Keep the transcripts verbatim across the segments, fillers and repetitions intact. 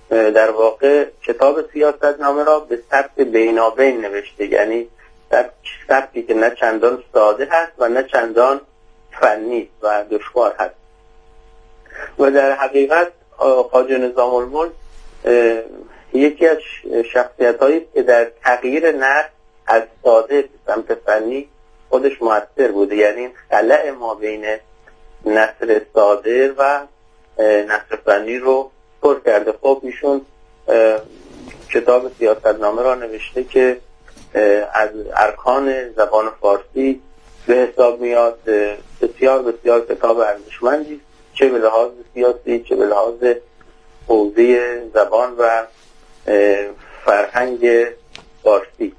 در واقع کتاب سیاستنامه را به سبک بینابین نوشته، یعنی در سبکی که نه چندان ساده هست و نه چندان فنی و دشوار هست. و در حقیقت خواجه نظام الملک یکی از شخصیت‌هایی که در تغییر نثر از ساده به سمت فنی خودش مؤثر بوده، یعنی این خلأ ما بین نثر ساده و نثر فنی رو پر کرده. خب ایشون کتاب سیاستنامه را نوشته که از ارکان زبان فارسی به حساب میاد، بسیار بسیار کتاب ارزشمندی، چه به لحاظ سیاسی چه به لحاظ حوزه زبان و فرهنگ فارسی.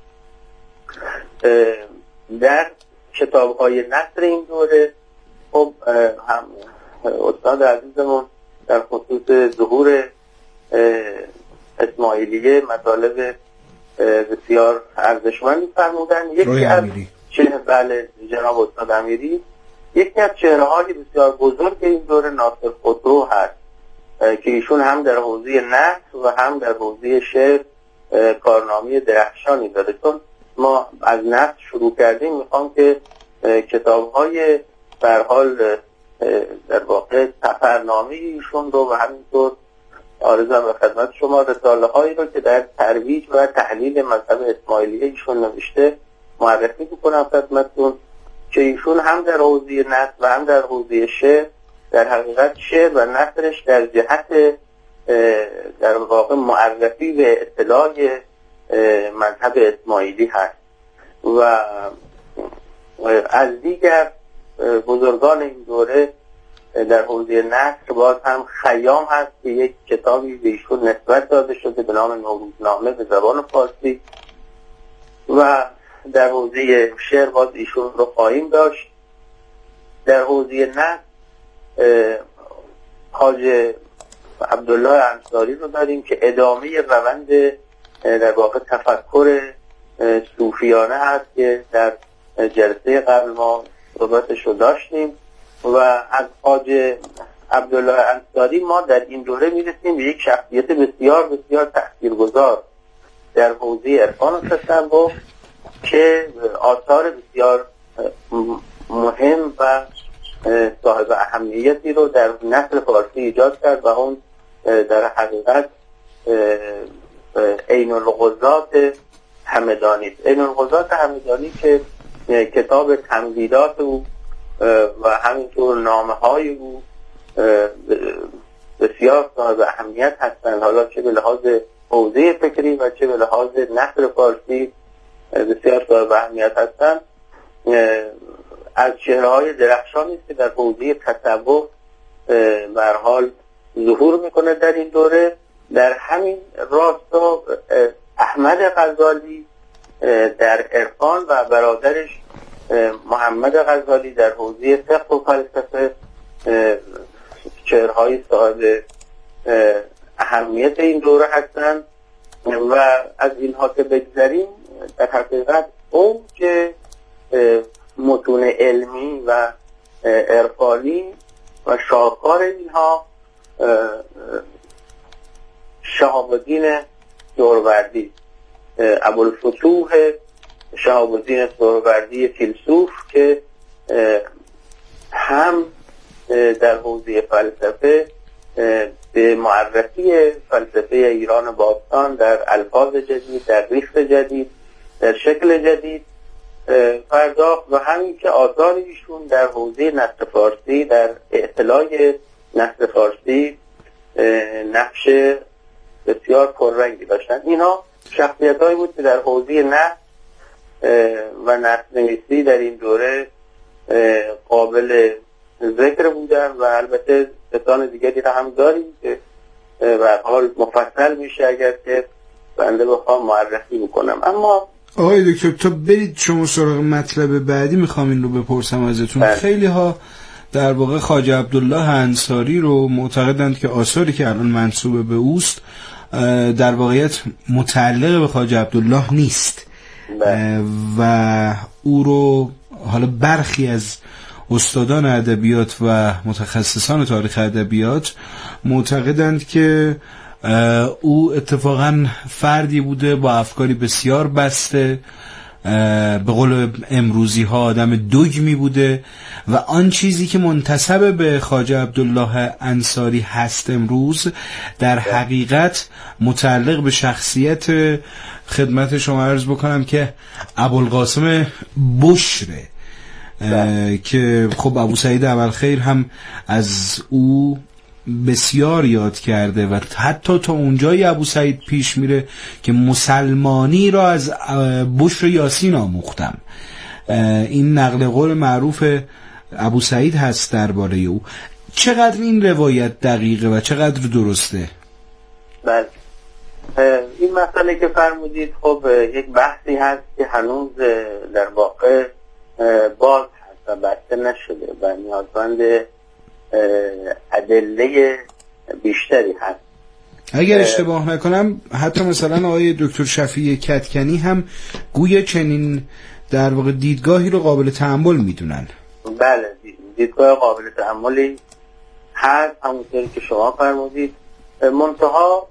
در کتاب‌های نثر این دوره خب هم استاد عزیزمون در خصوص ظهور اسماعیلیه مطالب بسیار ارزشمندی فرمودن. یکی از چهره بله جناب استاد امیری یکی از چهره‌های بسیار بزرگ این دوره ناصر خسرو هست که ایشون هم در حوزه نثر و هم در حوزه شعر کارنامه درخشانی داره. چون ما از نثر شروع کردیم، میخوام که کتاب‌های به هر حال در واقع سفرنامه ایشون رو و همینطور آرزوام به خدمت شما رساله هایی رو که در ترویج و تحلیل مذهب اسماعیلیه ایشون نوشته معرفی بکنم خدمتتون، که ایشون هم در حوزه نثر و هم در حوزه شعر در حقیقت شعر و نثرش در جهت در واقع معرفی به اطلاع مذهب اسماعیلی هست. و از دیگر بزرگان این دوره در حوزه نثر باز هم خیام هست که یک کتابی به ایشون نسبت داده شده به نام نوروزنامه به زبان فارسی، و در حوزه شعر باز ایشون رو خواهیم داشت. در حوزه نثر خواجه عبدالله انصاری رو داریم که ادامه روند در واقع تفکر صوفیانه هست که در جلسه قبل ما صحبتش رو داشتیم. و از خواجه عبدالله انصاری ما در این دوره میرسیم به یک شخصیت بسیار بسیار تاثیرگذار در حوزه عرفان و تصوف که آثار بسیار مهم و صاحب اهمیتی رو در نثر فارسی ایجاد کرد و اون در حقیقت عین الغزات همدانی است. عین الغزات همدانی که کتاب تمهیدات او و همینطور نامه های او بسیار صاحب اهمیت هستند، حالا چه به لحاظ حوزه فکری و چه به لحاظ نثر فارسی بسیار صاحب اهمیت هستند. از چهره‌های درخشانی است که در حوزه تصوف به هر حال ظهور میکنه در این دوره. در همین راستا احمد غزالی در عرفان و برادرش محمد غزالی در حوزه فقه و فلسفه چهره‌های صاحب اهمیت این دوره هستند. و از اینها که بگذریم در حقیقت اوج متون علمی و عرفانی و شاهکار اینها شهاب الدین سهروردی، ابوالفتوح شهاب الدین سهروردی فیلسوف که هم در حوزه فلسفه به معرفی فلسفه ایران باستان در الفاظ جدید، در ریخت جدید، در شکل جدید پرداخت و همین که آثار ایشون در حوزه نثر فارسی، در اطلاع نثر فارسی نقش بسیار پررنگی داشتن. اینا شخصیت‌هایی بود که در حوزه نثر و نثرنویسی در این دوره قابل ذکر بودن و البته کسان دیگری را هم داریم که به هر حال مفصل میشه اگر که بنده بخوام معرفی بکنم. اما آقای دکتر تا برید شما سراغ مطلب بعدی، میخوام این رو بپرسم ازتون. بله. خیلی ها در واقع خواجه عبدالله انصاری رو معتقدند که آثاری که الان منسوب به اوست در واقعیت متعلق به خواجه عبدالله نیست. بله. و او رو حالا برخی از استادان ادبیات و متخصصان تاریخ ادبیات معتقدند که او اتفاقا فردی بوده با افکاری بسیار بسته، به قول امروزی ها آدم دوگمی بوده و آن چیزی که منتسب به خواجه عبدالله انصاری هست امروز در حقیقت متعلق به شخصیت، خدمت شما عرض بکنم که ابوالقاسم بشره که خب ابو سعید اولخیر هم از او بسیار یاد کرده و حتی تا اونجای ابو سعید پیش میره که مسلمانی را از بشر یاسین آموختم. این نقل قول معروف ابو سعید هست درباره او. چقدر این روایت دقیقه و چقدر درسته؟ بله، این مسئله که فرمودید خب یک بحثی هست که هنوز در واقع باز هست و بسته نشده و نیازمند ادله بیشتری هست. اگر اشتباه نکنم حتی مثلا آقای دکتر شفیع کدکنی هم گویا چنین در واقع دیدگاهی رو قابل تأمل میدونن. بله، دیدگاه قابل تأملی هست، همونطوری که شما فرمودید. منتها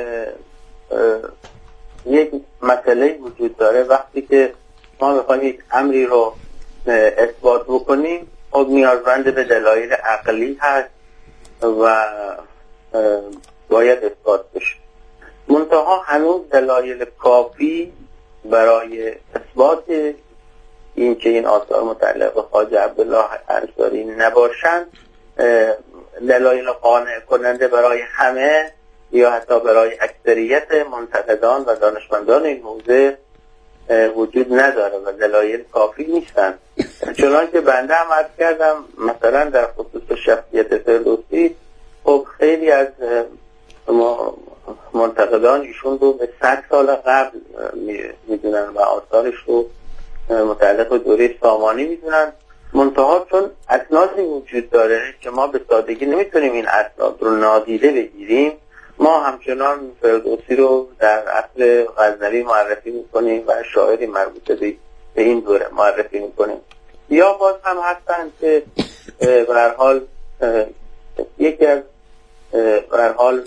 یک مسئله وجود داره، وقتی که ما بخوایم یک امری رو اثبات بکنیم خب نیازمند به دلایل عقلی هست و باید اثبات بشه. منتها هنوز دلایل کافی برای اثبات این که این آثار متعلق به خواجه عبدالله انصاری نباشند دلایل قانع کننده برای همه یا حتی برای اکثریت منتقدان و دانشمندان این حوزه وجود نداره و دلایل کافی نیستن. چنان که بنده هم عرض کردم مثلا در خصوص شخصیت فردوسی خب خیلی از منتقدان ایشون رو به صد سال قبل میدونن و آثارش رو متعلق به دوره سامانی میدونن. منتها چون اسنادی وجود داره که ما به سادگی نمیتونیم این اسناد رو نادیده بگیریم، ما همچنان فردوسی رو در عصر غزنوی معرفی میکنیم و شاعری مربوط به این دوره معرفی میکنیم. یا باز هم هستن که به هر حال یکی از به هر حال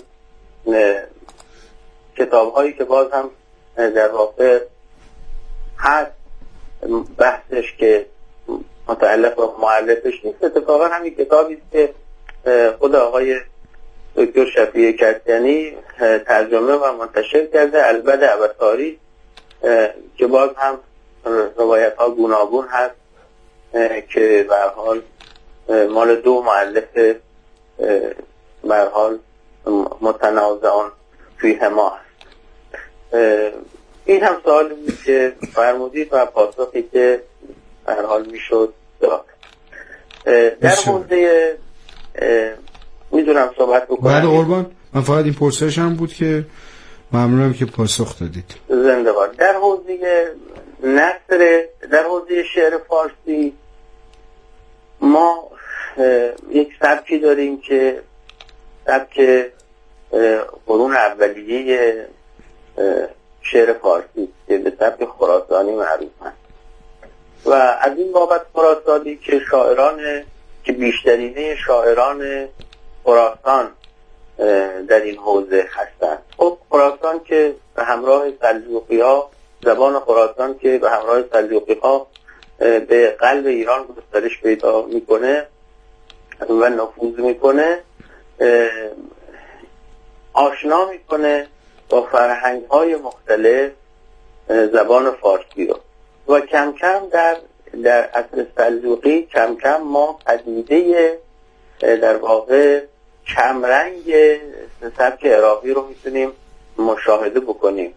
کتاب هایی که باز هم در واقع هست بحثش که متعلق به مؤلفش نیست، اتفاقا همین کتابی است که خود آقای دکتر شفیع کدکنی ترجمه و منتشر کرده، البته ابطاری، که باز هم روایت ها گوناگون هست که به هر حال مال دو مؤلف به هر حال متنازعان فیه ما هست. این هم سوالی بود که فرمودید و پاسخی که به هر حال میشد داد. در حوزه میدونم صحبت بکنم. بله قربان، من فقط این پرسش هم بود که ممنونم که پاسخ دادید. زنده باد. در حوزه نثر، در حوزه شعر فارسی ما یک سبکی داریم که سبک قرون اولیه شعر فارسی که به سبک خراسانی معروف هست و از این بابت خراسانی که شاعران که بیشترینه شاعران خراسان در این حوزه هستند. خب خراسان که به همراه سلجوقی ها، زبان خراسان که به همراه سلجوقی ها به قلب ایران گسترش پیدا میکنه و نفوذ میکنه، آشنا میکنه با فرهنگ های مختلف زبان فارسی رو و کم کم در در عصر سلجوقی کم کم ما پدیده در واقع کمرنگ سبک عراقی رو میتونیم مشاهده بکنیم.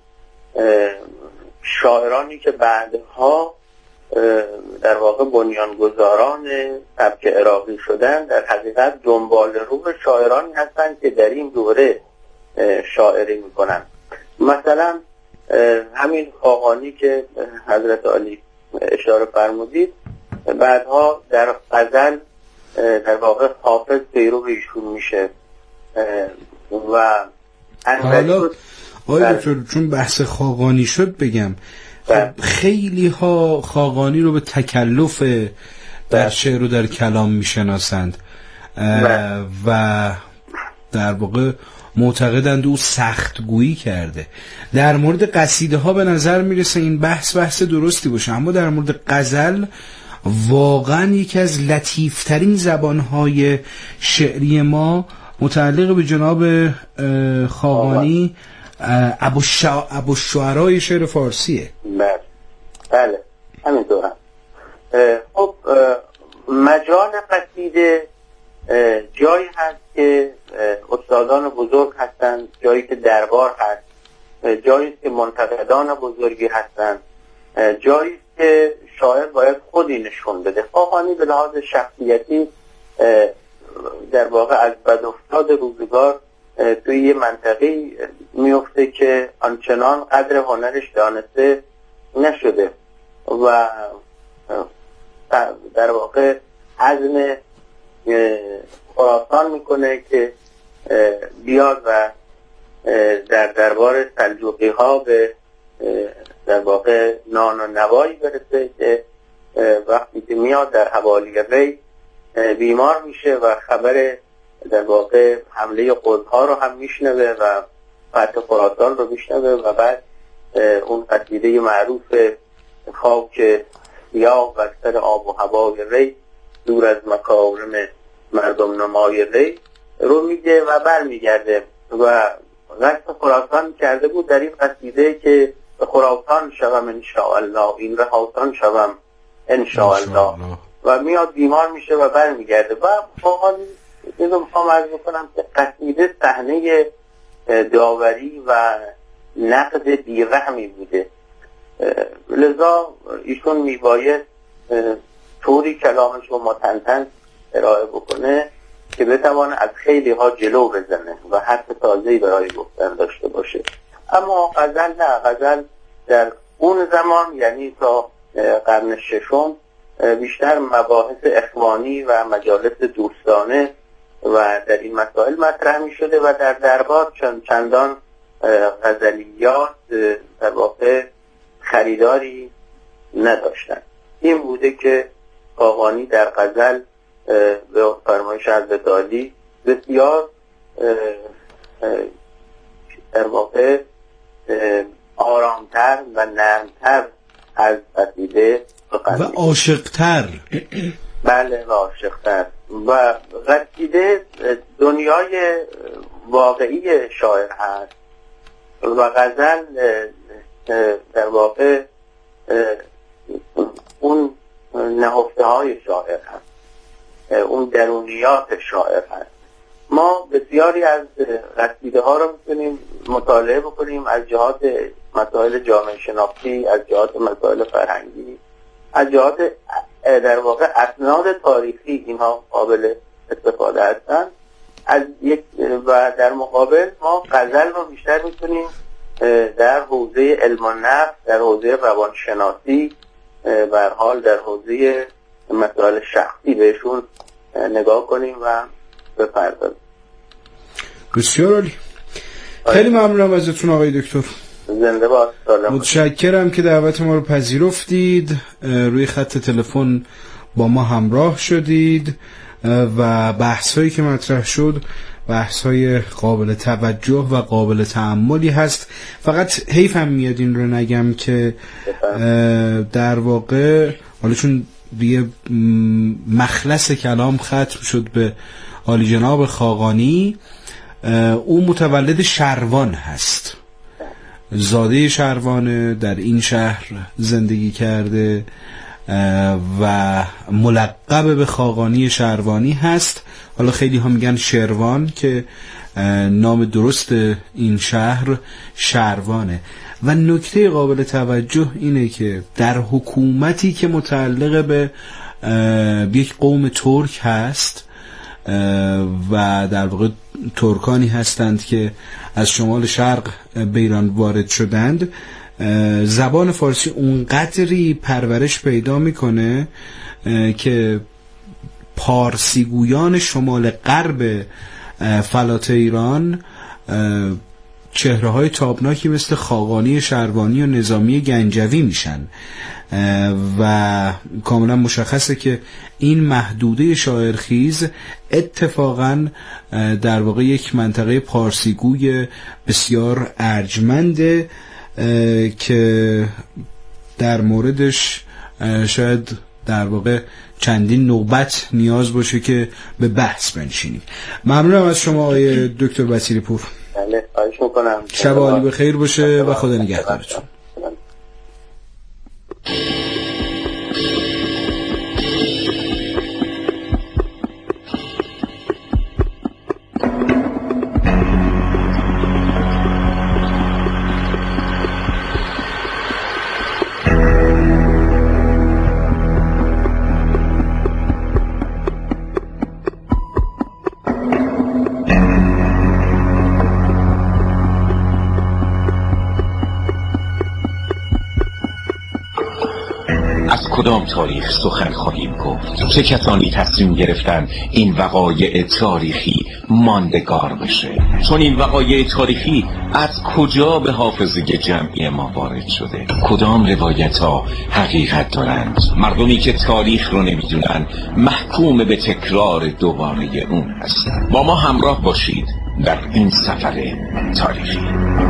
شاعرانی که بعدها در واقع بنیانگذاران سبک عراقی شدن در حقیقت دنبال رو شاعرانی هستند که در این دوره شاعری میکنن. مثلا همین خاقانی که حضرت علی اشاره فرمودید بعدها در غزل در واقع حافظ پیرو ایشون میشه و حالا آیا چون بحث خاقانی شد بگم خب خیلی ها خاقانی رو به تکلف در شعر و در کلام میشناسند و در واقع معتقدند او سختگویی کرده. در مورد قصیده ها به نظر میرسه این بحث بحث درستی باشه، اما در مورد غزل واقعا یکی از لطیفترین زبانهای شعری ما متعلق به جناب خاقانی ابو الشعرای شعر فارسیه. بله بله همینطور. خب مجال قصیده جایی هست که استادان بزرگ هستند، جایی که دربار هست، جایی که منتقدان بزرگی هستند، جایی که شاعر باید خودی نشون بده. خاقانی به لحاظ شخصیتی در واقع از بدافتاد روزگار توی یه منطقه میفته که آنچنان قدر هنرش دانسته نشده و در واقع عزم خراسان میکنه که بیاد و در دربار سلجوقی ها به در واقع نان و نوایی برسه که وقتی که میاد در حوالی ری بیمار میشه و خبر در واقع حمله قدها رو هم میشنوه و فتح خراسان رو میشنوه و بعد اون قصیده معروف خاک سیاه بر سر آب و هوای ری دور از مکارم مردم نمای ری رو میگه و بر میگرده و قصد خراسان کرده بود در این قصیده که به خراسان شوم انشاءالله، این رهاسان شوم انشاءالله، و میاد بیمار میشه و بر میگرده. و واقعا اینو میخوام عرض بکنم که قصیده صحنه داوری و نقد بیرحمی بوده، لذا ایشون میباید طوری کلامش رو متنتن ارائه بکنه که بتوانه از خیلی ها جلو بزنه و حرف تازه‌ای برای گفتن داشته باشه. اما غزل نه، غزل در اون زمان یعنی تا قرن ششم بیشتر مباحث اخوانی و مجالس دوستانه و در این مسائل مطرح می شده و در دربار چند چندان غزلیات در واقع خریداری نداشتن. این بوده که خاقانی در غزل به فرمایش حضرت عالی بسیار در واقع آرامتر و نرمتر از قصیده و عاشقتر. بله و عاشقتر و قصیده دنیای واقعی شاعر هست و غزل در واقع اون نهفته های شاعر هست، اون درونیات شاعر هست. ما بسیاری از قصیده ها رو میتونیم مطالعه بکنیم از جهات مسائل جامعه شناختی، از جهات مسائل فرهنگی، از جهات در واقع اسناد تاریخی، اینها قابل استفاده هستن از یک. و در مقابل ما غزل رو بیشتر میتونیم در حوزه علم و نفس، در حوزه روانشناسی، به هر حال در حوزه مسائل شخصی بهشون نگاه کنیم و بپردازیم. بسیار عالی. خیلی ممنونم ازتون آقای دکتر. زنده باد. متشکرم که دعوت ما رو پذیرفتید، روی خط تلفن با ما همراه شدید و بحث‌هایی که مطرح شد بحث‌های قابل توجه و قابل تأملی هست. فقط حیفم میاد این رو نگم که در واقع حالا چون دیگه مخلص کلام ختم شد به عالی جناب خاقانی، او متولد شروان هست، زاده شروانه، در این شهر زندگی کرده و ملقب به خاقانی شروانی هست. حالا خیلی ها میگن شروان که نام درست این شهر شروانه. و نکته قابل توجه اینه که در حکومتی که متعلق به یک قوم ترک هست و در واقع ترکانی هستند که از شمال شرق به ایران وارد شدند، زبان فارسی اونقدری پرورش پیدا میکنه که پارسیگویان شمال غرب فلات ایران چهره‌های تابناکی مثل خاقانی شروانی و نظامی گنجوی میشن و کاملا مشخصه که این محدوده شاعرخیز اتفاقا در واقع یک منطقه پارسیگوی بسیار ارجمنده که در موردش شاید در واقع چندین نوبت نیاز باشه که به بحث بنشینیم. ممنونم از شما آقای دکتر بصیری پور. بله، خواهش می‌کنم. شب عالی بخیر باشه و خدا نگهدارتون. کدام تاریخ سخن خواهیم گفت؟ چه کسانی تصمیم گرفتن این وقایع تاریخی ماندگار بشه؟ چون این وقایع تاریخی از کجا به حافظه جمعی ما وارد شده؟ کدام روایت ها حقیقت دارند؟ مردمی که تاریخ رو نمیدونن محکوم به تکرار دوباره اون هستن. با ما همراه باشید در این سفر تاریخی.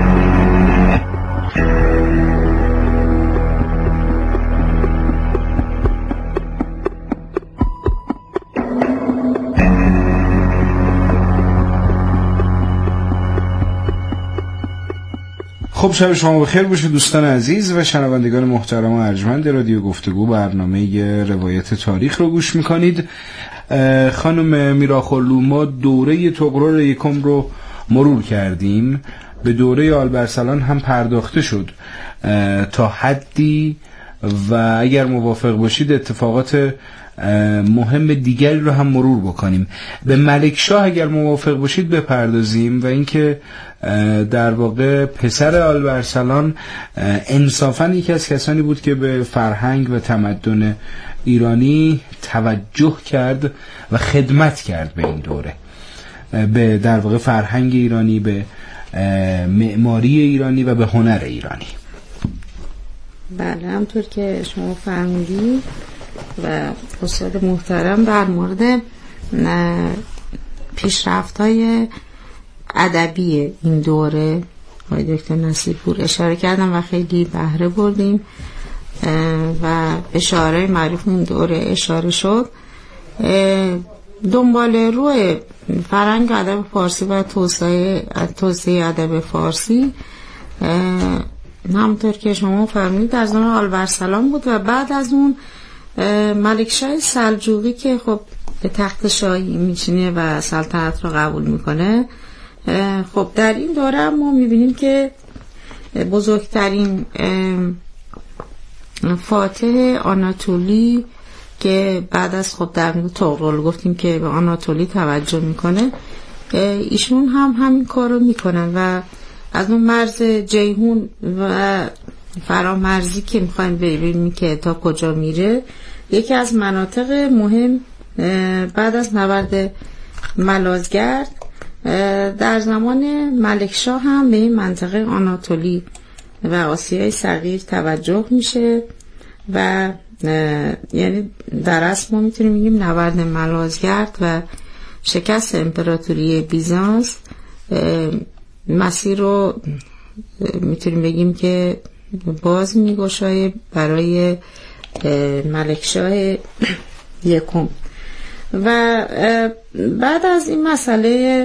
خب شب شما بخیر باشه دوستان عزیز و شنوندگان محترم و ارجمند رادیو گفتگو. برنامه روایت تاریخ رو گوش میکنید. خانم میراخلو، ما دوره طغرل یکم رو مرور کردیم، به دوره آلبرسلان هم پرداخته شد تا حدی و اگر موافق باشید اتفاقات مهم دیگری رو هم مرور بکنیم. به ملکشاه اگر موافق باشید بپردازیم و اینکه در واقع پسر آلبرسلان انصافاً یکی از کسانی بود که به فرهنگ و تمدن ایرانی توجه کرد و خدمت کرد به این دوره، به در واقع فرهنگ ایرانی، به معماری ایرانی و به هنر ایرانی. بله، همطور که شما فرمودید و استاد محترم در مورد پیشرفت‌های ادبی این دوره آقای دکتر نصیرپور اشاره کردم و خیلی بهره بردیم و اشاره معروف این دوره اشاره شد. دنبال روی فرهنگ ادب فارسی و توسعه توسعه ادب فارسی همونطور که شما فرمودید در زمان آلبرسلان بود و بعد از اون ملکشاه سلجوقی که خب به تخت شاهی میشینه و سلطنت رو قبول میکنه. خب در این دوره ما میبینیم که بزرگترین فاتح آناتولی که بعد از خب در مورد طغرل گفتیم که به آناتولی توجه میکنه، ایشون هم همین کار رو میکنن و از اون مرز جیهون و فرامرزی که میخوایم ببینیم که تا کجا میره، یکی از مناطق مهم بعد از نبرد ملازگرد در زمان ملکشاه هم به این منطقه آناتولی و آسیای صغیر توجه میشه و یعنی در اصل ما میتونیم بگیم نبرد ملازگرد و شکست امپراتوری بیزانس مسیر رو میتونیم بگیم که باز میگشایه برای ملکشاه یکم. و بعد از این مسئله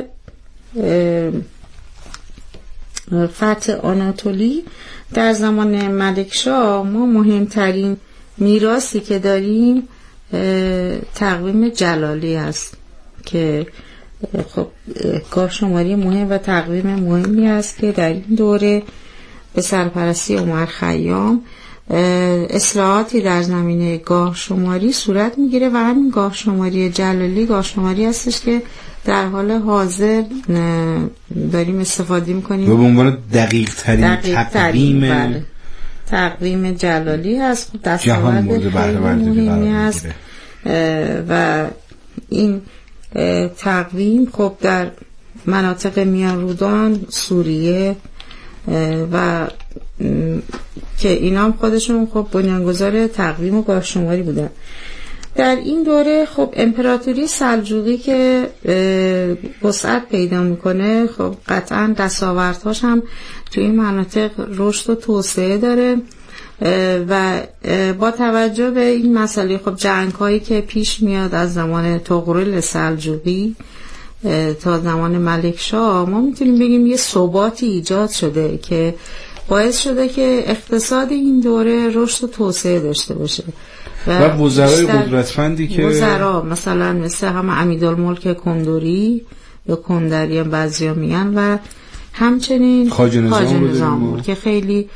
فتح آناتولی در زمان ملکشاه ما مهمترین میراثی که داریم تقویم جلالی است که خب گاه شماری مهم و تقویم مهمی است که در این دوره به سرپرستی عمر خیام اصلاحاتی در زمینه گاه شماری صورت میگیره و همین گاه شماری جلالی گاه شماری هستش که در حال حاضر داریم استفاده میکنیم و به عنوان دقیق ترین تقویم بله. تقویم جلالی هست، دستاورد خیلی مهمی هست و این تقویم خب در مناطق میان رودان، سوریه و که اینا هم خودشون خب بنیانگذار تقویم و گاهشماری بودن. در این دوره خب امپراتوری سلجوقی که وسعت پیدا میکنه، خب قطعا دستاوردهاش هم توی این مناطق رشد و توسعه داره و با توجه به این مسئله خب جنگ هایی که پیش میاد از زمان طغرل سلجوقی تا زمان ملکشاه، ما میتونیم بگیم یه ثباتی ایجاد شده که باعث شده که اقتصاد این دوره رشد و توسعه داشته باشه و وزرای قدرتمندی که وزرا مثلا مثل هم امیدالملک کندوری یا کندری هم بعضیا میگن و همچنین خواجه نظام, نظام که خیلی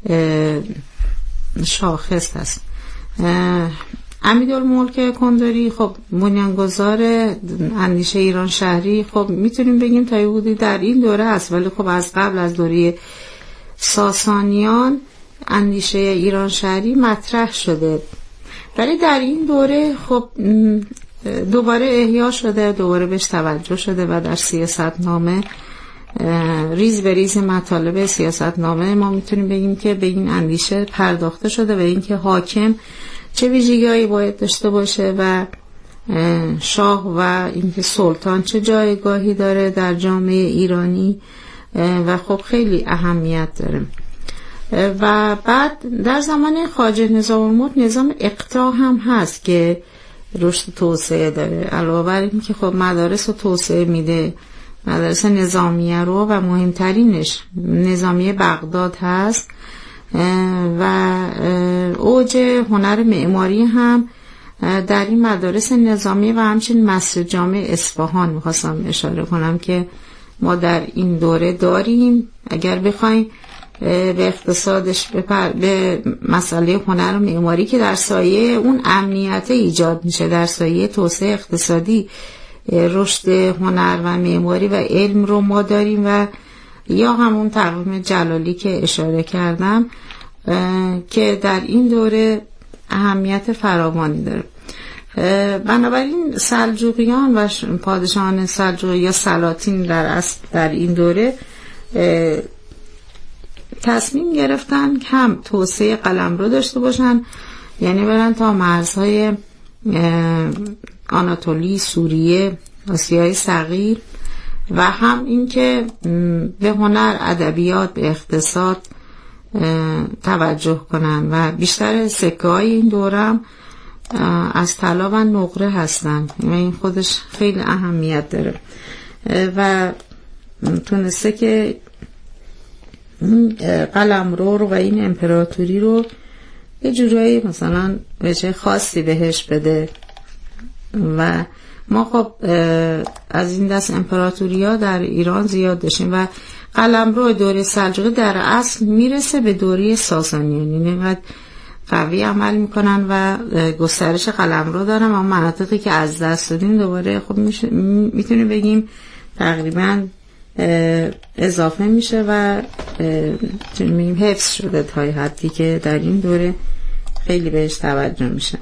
شاخص هست. امیدالملک کندوری خب بنیانگذار اندیشه ایران شهری، خب میتونیم بگیم تا حدودی در این دوره هست، ولی خب از قبل از دوره ساسانیان اندیشه ایران شهری مطرح شده، ولی در این دوره خب دوباره احیا شده، دوباره بهش توجه شده و در سیاستنامه ریز به ریز مطالب سیاستنامه ما میتونیم بگیم که به این اندیشه پرداخته شده و اینکه حاکم چه ویژگی‌هایی باید داشته باشه و شاه و اینکه سلطان چه جایگاهی داره در جامعه ایرانی و خب خیلی اهمیت داره. و بعد در زمان خواجه نظام الملک نظام اقطاع هم هست که رشد توسعه داره، علاوه بر این که خب مدارس رو توسعه میده، مدارس نظامیه رو و مهمترینش نظامیه بغداد هست و اوج هنر معماری هم در این مدارس نظامیه و همچنین مسجد جامع اصفهان میخواستم اشاره کنم که ما در این دوره داریم. اگر بخوایم به اقتصادش بپر... به مسئله هنر و معماری که در سایه اون امنیت ایجاد میشه، در سایه توسعه اقتصادی رشد هنر و معماری و علم رو ما داریم و یا همون تقویم جلالی که اشاره کردم که در این دوره اهمیت فراوانی داره. بنابراین سلجوقیان و پادشاهان سلجوقی یا سلاطین در اصل در این دوره تصمیم گرفتن که هم توسعه قلمرو داشته باشن، یعنی برن تا مرزهای آناتولی، سوریه، آسیای صغیر و هم اینکه به هنر، ادبیات، به اقتصاد توجه کنن و بیشتر سکه های این دوره از طلا و نقره هستن و این خودش خیلی اهمیت داره و تونسته که قلمرو رو و این امپراتوری رو یه جورایی مثلا وجه خاصی بهش بده و ما خب از این دست امپراتوری ها در ایران زیاد داشتیم و قلمرو دوره سلجوقی در اصل میرسه به دوره ساسانیان، یعنی اینقدر قوی عمل میکنن و گسترش قلمرو دارن و مناطقی که از دست دادیم دوباره خب میتونیم بگیم تقریبا اضافه میشه و میگیم حفظ شده تا حدی که در این دوره خیلی بهش توجه میشه.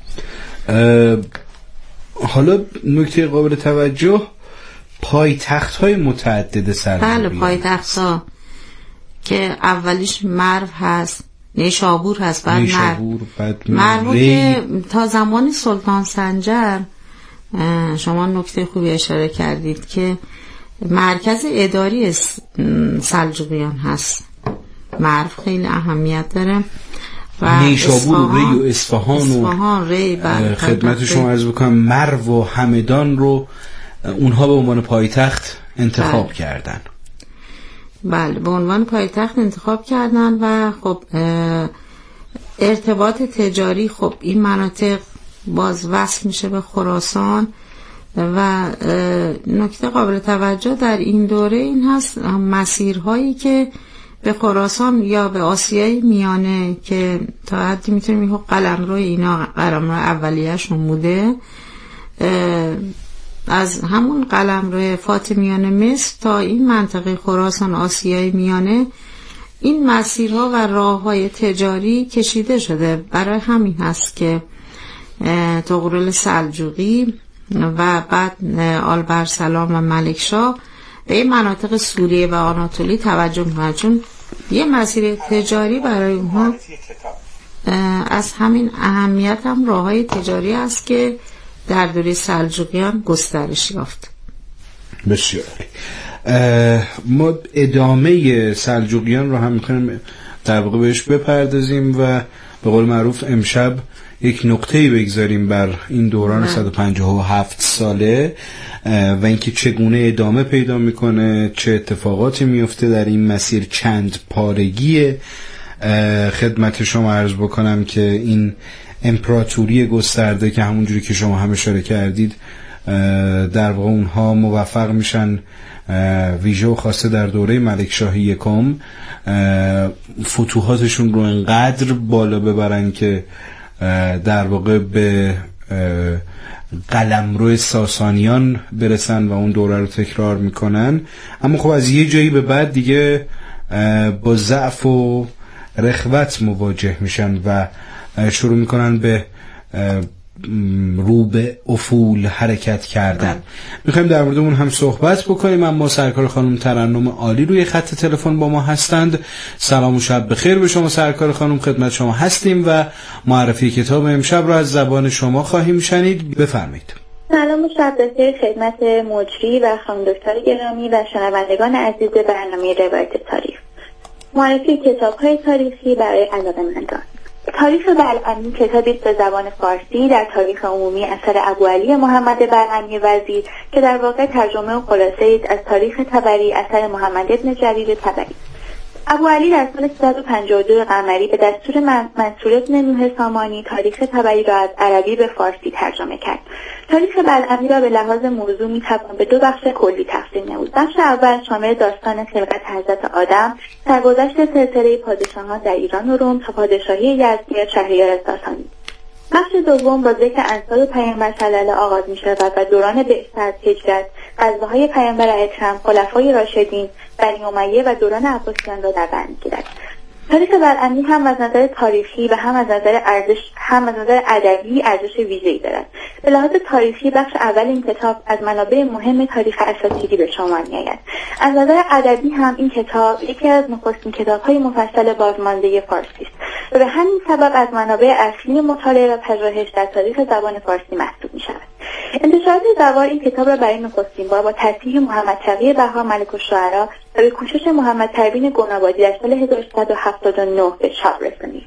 حالا نکته قابل توجه پایتخت های متعدد سلجوقیان. بله پایتخت ها که اولیش مرو هست، نیشابور هست، بعد نیشابور، بعد مرو که تا زمان سلطان سنجر شما نکته خوبی اشاره کردید که مرکز اداری سلجوقیان هست. مرو خیلی اهمیت داره و نیشابور و ری و اصفهان, اصفهان و ری خدمت شما عرض بکنم مرو و همدان رو اونها به عنوان پایتخت انتخاب بله. کردن. بله به عنوان پایتخت انتخاب کردن و خب ارتباط تجاری خب این مناطق باز وصل میشه به خراسان و نکته قابل توجه در این دوره این هست مسیرهایی که به خراسان یا به آسیای میانه که تا حدی میتونیم میگه قلمرو اینا قلمرو اولیه‌شون بوده، از همون قلمرو فاطمیان مصر تا این منطقه خراسان آسیای میانه این مسیرها و راههای تجاری کشیده شده. برای همین هست که طغرل سلجوقی و بعد آل برسلام و ملکشاه به مناطق سوریه و آناتولی توجه میکنن، چون یه مسیر تجاری برای اونها از همین اهمیت هم راههای تجاری است که در دوره سلجوقیان گسترش یافت. بسیار. ما ادامه سلجوقیان رو هم میخوایم در واقع بهش بپردازیم و به قول معروف امشب یک نقطه‌ای بگذاریم بر این دوران صد و پنجاه و هفت ساله و اینکه چگونه ادامه پیدا میکنه، چه اتفاقاتی میفته در این مسیر چند پارگی. خدمت شما عرض بکنم که این امپراتوری گسترده که همونجوری که شما هم اشاره کردید در واقع اونها موفق میشن ویژه و خاصه در دوره ملکشاه یکم فتوحاتشون رو انقدر بالا ببرن که در واقع به قلمرو ساسانیان برسن و اون دوره رو تکرار میکنن. اما خب از یه جایی به بعد دیگه با ضعف و رخوت مواجه میشن و شروع میکنن به رو به افول حرکت کردن. میخوایم در مورد اون هم صحبت بکنیم، اما سرکار خانم ترنم عالی روی خط تلفن با ما هستند. سلام و شب بخیر به شما سرکار خانم، خدمت شما هستیم و معرفی کتاب امشب را از زبان شما خواهیم شنید. بفرمایید. سلام و شب بخیر خدمت مجری و خانم دکتر گرامی و شنوندگان عزیز برنامه روایت تاریخ. معرفی کتاب‌های تاریخی برای علاقه‌مندان. تاریخ بلعمی کتابی به زبان فارسی در تاریخ عمومی اثر ابوعلی محمد بلعمی وزیر که در واقع ترجمه و خلاصه از تاریخ طبری اثر محمد ابن جریر طبری. ابوعلی در سال سیصد و پنجاه و دو قمری به دستور منصور ابن نوح سامانی تاریخ طبری را از عربی به فارسی ترجمه کرد. تاریخ بلعمی را به لحاظ موضوع میتوان به دو بخش کلی تقسیم نمود. بخش اول شامل داستان خلقت حضرت آدم، سرگذشت سلسله پادشاهان در ایران و روم تا پادشاهی یزدگرد شهریار ساسانی. بخش دوم با ذکر انصار پیامبر صلی الله آغاز می شود و دوران بعثت، هجرت، غزوه‌های پیامبر اکرم، خلفای راشدین، بنی امیه و دوران عباسیان را در بر می‌گیرد. تاریخ بلعمی هم از نظر تاریخی و هم از نظر ارزش هم از نظر ادبی ارزش ویژه‌ای دارد. به لحاظ تاریخی بخش اول این کتاب از منابع مهم تاریخ اساطیری به شمار می‌آید. از نظر ادبی هم این کتاب یکی از نخستین کتاب‌های مفصل بازمانده فارسی است و به همین سبب از منابع اصلی مطالعه و پژوهش در تاریخ زبان فارسی محسوب می‌شود. انتشارات زوار این کتاب را برای نخستین بار با تصحیح محمد تقی بها ملک الشعراء و به کوشش محمد پروین گنابادی در سال هزار و سیصد و هفتاد و نه به چاپ رسانید.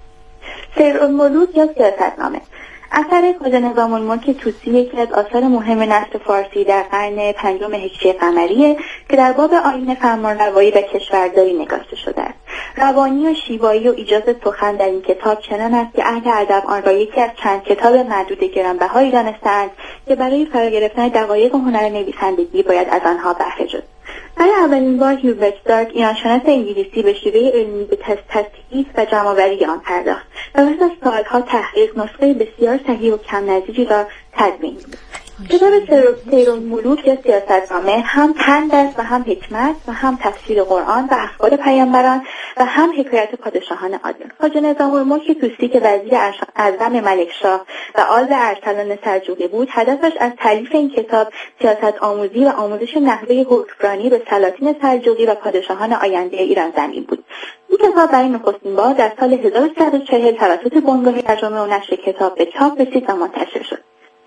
سیرالملوک یا سیاستنامه اثر خواجه نظام الملک طوسی یکی از آثار مهم نثر فارسی در قرن پنجم هجری قمریه که در باب آیین فرمانروایی و کشورداری نگاشته شده است. روانی و شیوایی و ایجاز سخن در این کتاب چنان است که اهل ادب آن را یکی از چند کتاب معدود گرانبهایی دانسته‌اند که برای فرا گرفتن دقایق هنر نویسندگی باید از آنها بهره جست. برای اولین بار هیوبرت استارک ایرانشناس انگلیسی به شیوه علمی به تصحیح و جمع‌آوری آن پرداخت و پس از سالها تحقیق نسخه بسیار صحیح و کم نظیری را تدوین کرد. کتاب سیرالملوک یا سیاستنامه هم پند است و هم حکمت و هم تفسیر قرآن و اخبار پیامبران و هم حکایت پادشاهان عادل. خواجه نظام الملک طوسی که وزیر اعظم ملکشاه و آل ارسلان سلجوقی بود، هدفش از تالیف این کتاب سیاست آموزی و آموزش نحوه حکمرانی به سلاطین سلجوقی و پادشاهان آینده ایران زمین بود. این کتاب برای نخستین بار در سال هزار و سیصد و چهل توسط بنگاه ترجمه و نشر کتاب به چاپ رسید و منتشر شد.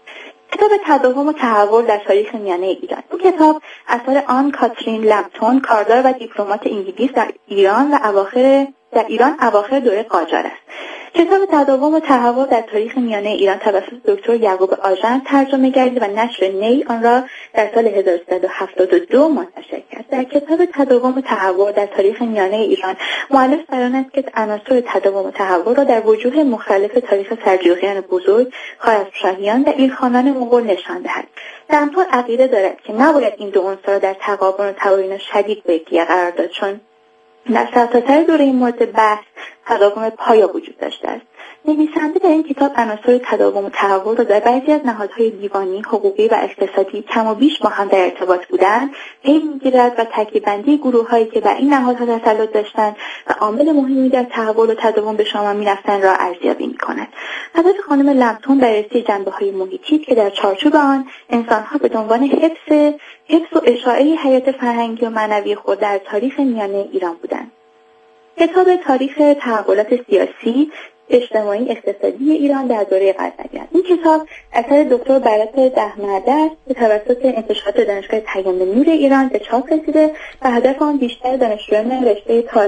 کتاب تداوم و تحول در تاریخ میانه ایران. این کتاب اثر آن کاترین لمپتون، کاردار و دیپلمات انگلیس در ایران و اواخر در ایران اواخر دوره قاجار است. کتاب تداوم و تحول در تاریخ میانه ایران توسط دکتر یعقوب آژند ترجمه گردید و نشر نی آن را در سال هزار و سیصد و هفتاد و دو منتشر کرد. در کتاب تداوم و تحول در تاریخ میانه ایران مؤلف بران است که عناصر تداوم و تحول را در وجوه مختلف تاریخ سلجوقیان بزرگ، خوارزمشاهیان و ایلخانان مغول نشان دهد. لمپتون عقیده دارد که نباید این دو عنصر را در تقابل و تباین شدید با یکدیگر قرار داد، چون در سرتاسر دوره این مورد بحث تداوم پایا وجود داشته است. نویسنده در این کتاب عناصر تداوم و تحول را در بعضی از نهادهای دیوانی، حقوقی و اقتصادی کم و بیش با هم در ارتباط بودند پی می‌گیرد و ترکیب‌بندی گروه‌هایی که بر این نهادها تسلط داشتند و عامل مهمی در تحول و تداوم به شمار می‌رفتند را ارزیابی می‌کند. می‌کند. هدف خانم لمتون بررسی جنبه‌های محیطی که در چارچوب آن انسان‌ها به عنوان حفظ حفظ و اشاعه حیات فرهنگی و معنوی خود در تاریخ میانه ایران بودند. کتاب تاریخ تحولات سیاسی، اجتماعی، اقتصادی ایران در دوره غزنویان. این کتاب اثر دکتر برات دهمعده به توسط انتشارات دانشگاه پیام نور ایران به چاپ رسیده و هدف آن بیشتر دانشجویان رشته